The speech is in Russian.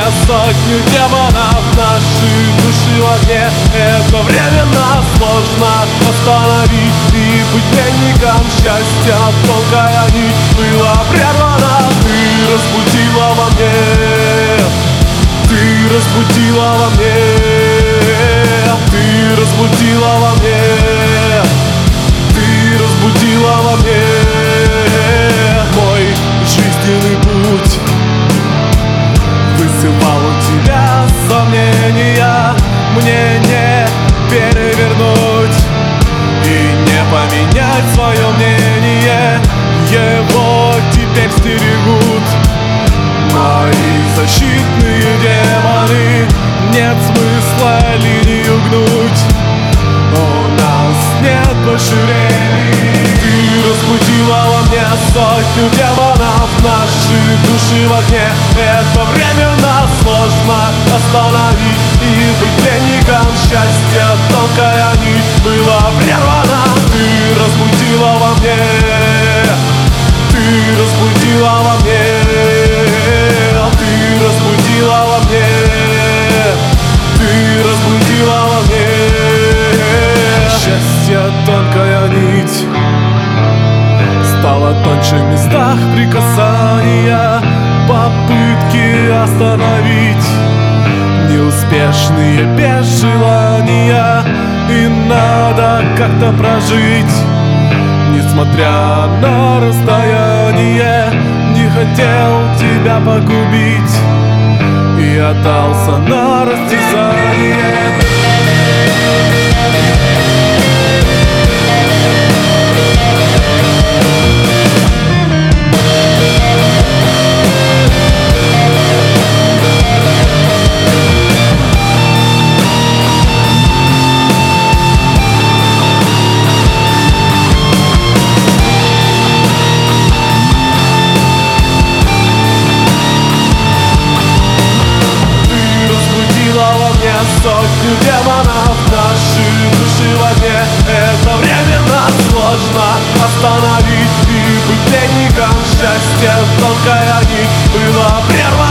сотню демонов, наши души в огне. Это временно сложно остановить, и быть пленником счастья тонкая нить была прервана. Ты разбудила во мне, ты разбудила во мне, ты разбудила во мне, ты разбудила во мне мой жизненный путь. Высыпал у тебя сомнения, мне не перевернуть и не поменять свое мнение. Его теперь стерегут мои защитные демоны. Нет смысла линию гнуть, у нас нет больше времени. Ты разбудила во мне сотню демонов, наши души в огне. Это временно сложно остановить, и быть пленником счастья тонкая нить была прервана. Ты разбудила во мне, ты разбудила во мне, ты разбудила во мне, ты разбудила во мне. Счастье тонкая нить стала тоньше в местах прикасания, попытки остановить неуспешные без желания. И надо как-то прожить, несмотря на расстояние. Не хотел тебя погубить и отдался на растерзание. Сотню демонов, наши души в огне. Это временно сложно остановить, и быть пленником счастья тонкая нить была прервана.